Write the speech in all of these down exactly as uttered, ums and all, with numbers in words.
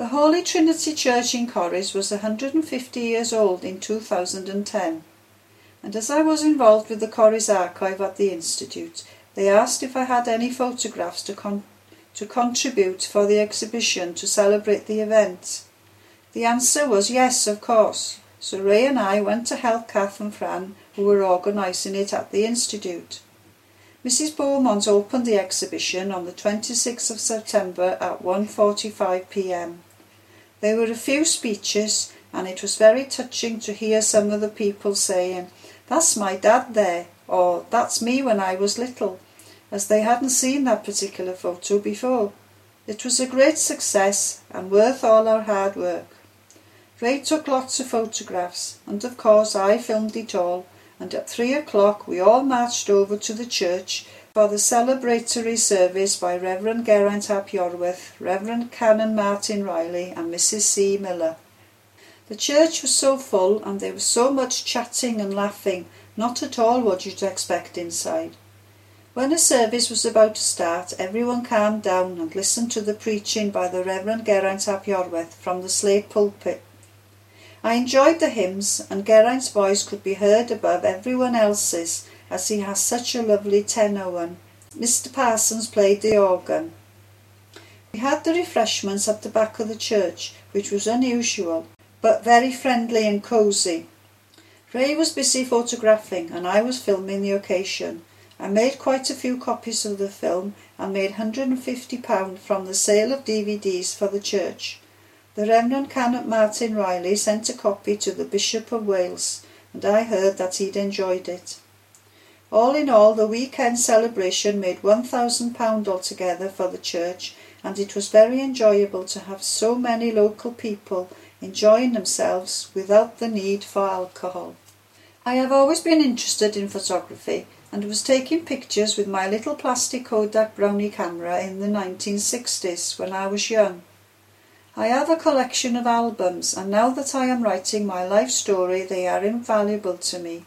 The Holy Trinity Church in Corris was one hundred fifty years old in two thousand ten, and as I was involved with the Corris archive at the Institute, they asked if I had any photographs to, con to contribute for the exhibition to celebrate the event. The answer was yes, of course, so Ray and I went to help Kath and Fran, who were organising it at the Institute. Missus Beaumont opened the exhibition on the twenty-sixth of September at one forty-five p m. There were a few speeches, and it was very touching to hear some of the people saying, "That's my dad there," or "That's me when I was little," as they hadn't seen that particular photo before. It was a great success and worth all our hard work. Ray took lots of photographs, and of course I filmed it all, and at three o'clock we all marched over to the church for the celebratory service by Reverend Geraint ap Iorwerth, Reverend Canon Martin Riley and Missus C. Miller. The church was so full and there was so much chatting and laughing, not at all what you'd expect inside. When the service was about to start, everyone calmed down and listened to the preaching by the Reverend Geraint ap Iorwerth from the slate pulpit. I enjoyed the hymns, and Geraint's voice could be heard above everyone else's, as he has such a lovely tenor one. Mister Parsons played the organ. We had the refreshments at the back of the church, which was unusual, but very friendly and cosy. Ray was busy photographing, and I was filming the occasion. I made quite a few copies of the film, and made one hundred and fifty pounds from the sale of D V Ds for the church. The Reverend Canon Martin Riley sent a copy to the Bishop of Wales, and I heard that he'd enjoyed it. All in all, the weekend celebration made one thousand pounds altogether for the church, and it was very enjoyable to have so many local people enjoying themselves without the need for alcohol. I have always been interested in photography, and was taking pictures with my little plastic Kodak Brownie camera in the nineteen sixties when I was young. I have a collection of albums, and now that I am writing my life story, they are invaluable to me.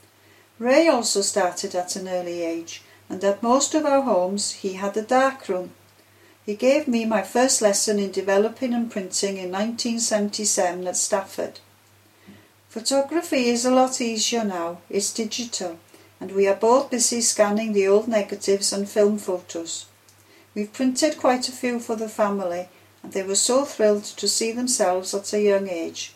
Ray also started at an early age, and at most of our homes he had a darkroom. He gave me my first lesson in developing and printing in nineteen seventy-seven at Stafford. Photography is a lot easier now, it's digital, and we are both busy scanning the old negatives and film photos. We've printed quite a few for the family, and they were so thrilled to see themselves at a young age.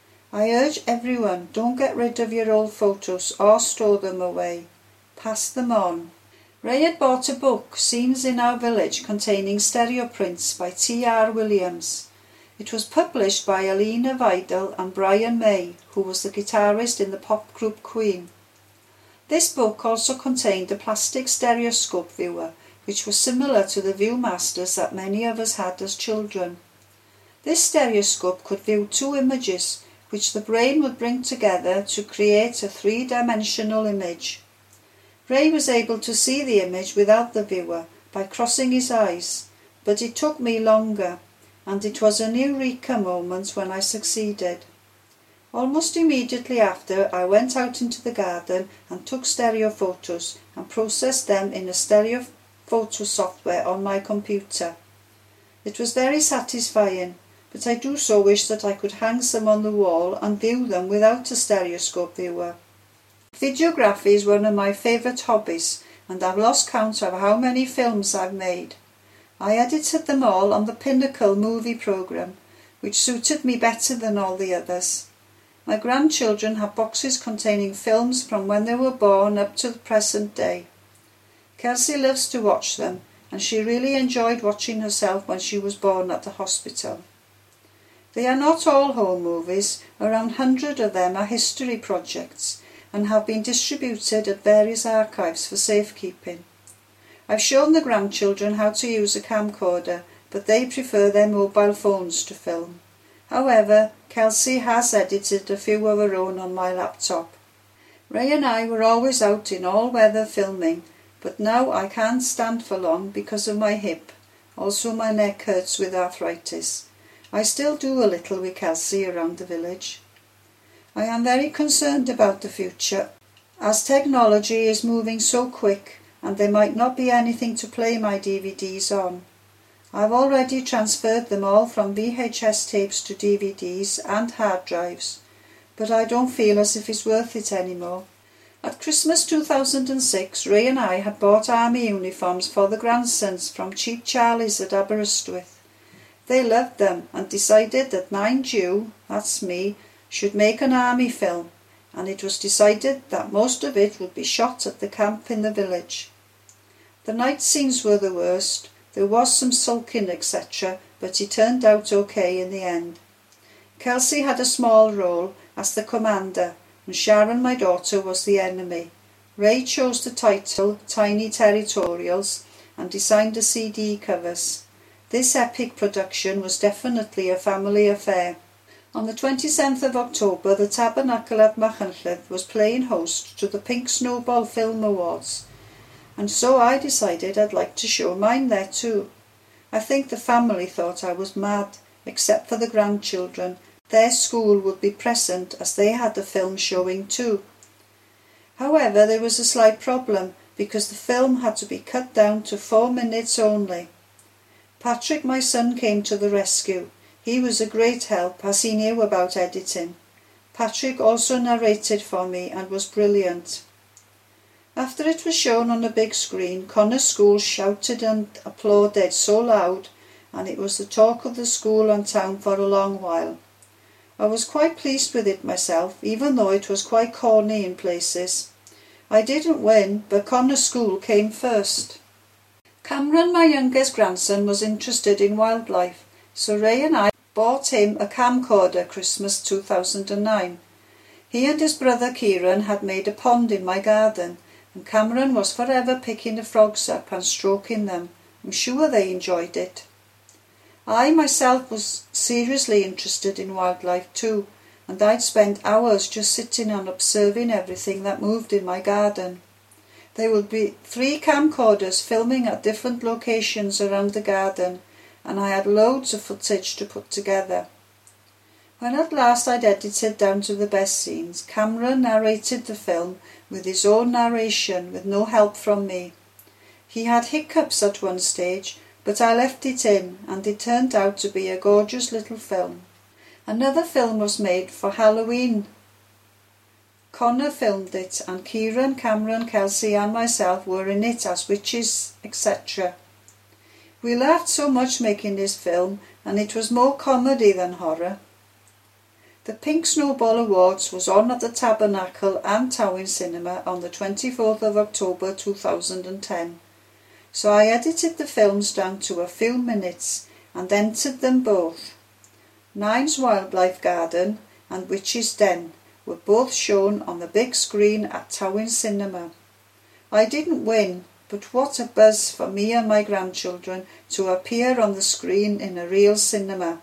I urge everyone, don't get rid of your old photos or store them away. Pass them on. Ray had bought a book, Scenes in Our Village, containing stereo prints by T R Williams. It was published by Alina Vidal and Brian May, who was the guitarist in the pop group Queen. This book also contained a plastic stereoscope viewer, which was similar to the Viewmasters that many of us had as children. This stereoscope could view two images, which the brain would bring together to create a three-dimensional image. Ray was able to see the image without the viewer by crossing his eyes, but it took me longer, and it was an eureka moment when I succeeded. Almost immediately after, I went out into the garden and took stereo photos and processed them in a stereo photo software on my computer. It was very satisfying, but I do so wish that I could hang some on the wall and view them without a stereoscope viewer. Videography is one of my favourite hobbies, and I've lost count of how many films I've made. I edited them all on the Pinnacle movie programme, which suited me better than all the others. My grandchildren have boxes containing films from when they were born up to the present day. Kelsey loves to watch them, and she really enjoyed watching herself when she was born at the hospital. They are not all home movies. Around one hundred of them are history projects and have been distributed at various archives for safekeeping. I've shown the grandchildren how to use a camcorder, but they prefer their mobile phones to film. However, Kelsey has edited a few of her own on my laptop. Ray and I were always out in all weather filming, but now I can't stand for long because of my hip. Also my neck hurts with arthritis. I still do a little with Kelsey around the village. I am very concerned about the future, as technology is moving so quick and there might not be anything to play my D V Ds on. I've already transferred them all from V H S tapes to D V Ds and hard drives, but I don't feel as if it's worth it anymore. At Christmas two thousand six, Ray and I had bought army uniforms for the grandsons from Cheap Charlie's at Aberystwyth. They loved them and decided that nine Jew, that's me, should make an army film, and it was decided that most of it would be shot at the camp in the village. The night scenes were the worst. There was some sulking, et cetera, but it turned out okay in the end. Kelsey had a small role as the commander, and Sharon, my daughter, was the enemy. Ray chose the title Tiny Territorials and designed the C D covers. This epic production was definitely a family affair. On the twenty-seventh of October, the Tabernacle at Machynlleth was playing host to the Pink Snowball Film Awards, and so I decided I'd like to show mine there too. I think the family thought I was mad, except for the grandchildren. Their school would be present as they had the film showing too. However, there was a slight problem because the film had to be cut down to four minutes only. Patrick, my son, came to the rescue. He was a great help as he knew about editing. Patrick also narrated for me and was brilliant. After it was shown on a big screen, Connor School shouted and applauded so loud, and it was the talk of the school and town for a long while. I was quite pleased with it myself, even though it was quite corny in places. I didn't win, but Connor School came first. Cameron, my youngest grandson, was interested in wildlife, so Ray and I bought him a camcorder Christmas two thousand nine. He and his brother Kieran had made a pond in my garden, and Cameron was forever picking the frogs up and stroking them. I'm sure they enjoyed it. I myself was seriously interested in wildlife too, and I'd spend hours just sitting and observing everything that moved in my garden. There would be three camcorders filming at different locations around the garden, and I had loads of footage to put together. When at last I'd edited down to the best scenes, Cameron narrated the film with his own narration with no help from me. He had hiccups at one stage, but I left it in, and it turned out to be a gorgeous little film. Another film was made for Halloween. Connor filmed it, and Kieran, Cameron, Kelsey and myself were in it as witches, et cetera. We laughed so much making this film, and it was more comedy than horror. The Pink Snowball Awards was on at the Tabernacle and Towing Cinema on the twenty-fourth of October two thousand ten. So I edited the films down to a few minutes and entered them both. Nine's Wildlife Garden and Witch's Den were both shown on the big screen at Towing Cinema. I didn't win, but what a buzz for me and my grandchildren to appear on the screen in a real cinema.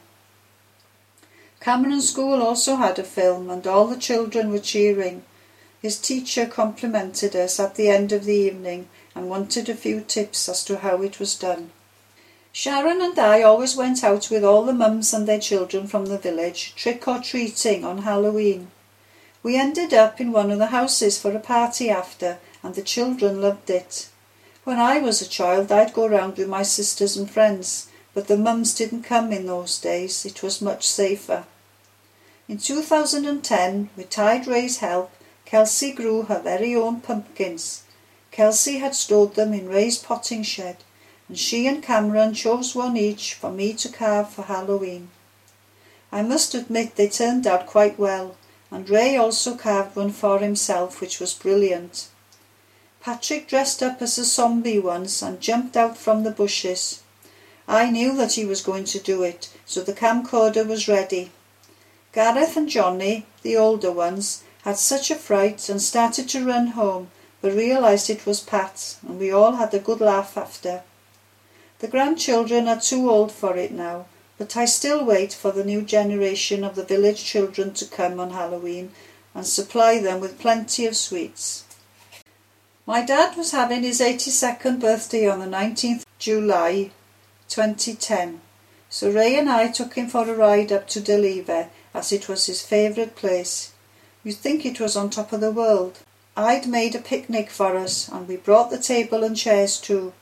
Cameron School also had a film, and all the children were cheering. His teacher complimented us at the end of the evening and wanted a few tips as to how it was done. Sharon and I always went out with all the mums and their children from the village, trick-or-treating on Halloween. We ended up in one of the houses for a party after, and the children loved it. When I was a child, I'd go round with my sisters and friends, but the mums didn't come in those days. It was much safer. In two thousand ten, with Tide Ray's help, Kelsey grew her very own pumpkins. Kelsey had stored them in Ray's potting shed, and she and Cameron chose one each for me to carve for Halloween. I must admit they turned out quite well, and Ray also carved one for himself, which was brilliant. Patrick dressed up as a zombie once and jumped out from the bushes. I knew that he was going to do it, so the camcorder was ready. Gareth and Johnny, the older ones, had such a fright and started to run home, but realised it was Pat, and we all had a good laugh after. The grandchildren are too old for it now, but I still wait for the new generation of the village children to come on Halloween and supply them with plenty of sweets. My dad was having his eighty-second birthday on the nineteenth of July twenty ten, so Ray and I took him for a ride up to Deliver, as it was his favourite place. You'd think it was on top of the world. I'd made a picnic for us, and we brought the table and chairs too.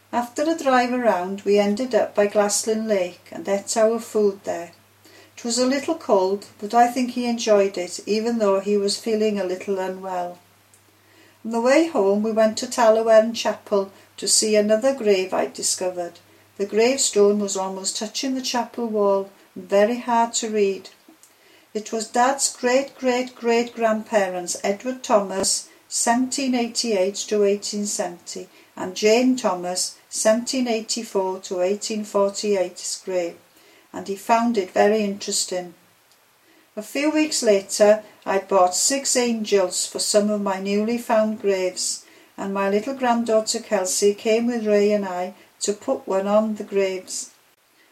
After a drive around, we ended up by Glaslyn Lake and ate our food there. It was a little cold, but I think he enjoyed it, even though he was feeling a little unwell. On the way home, we went to Tallywern Chapel to see another grave I'd discovered. The gravestone was almost touching the chapel wall and very hard to read. It was Dad's great-great-great-grandparents, Edward Thomas, seventeen eighty-eight to eighteen seventy, and Jane Thomas, seventeen eighty-four to eighteen forty-eight, grave, and he found it very interesting. A few weeks later, I'd bought six angels for some of my newly found graves, and my little granddaughter Kelsey came with Ray and I to put one on the graves.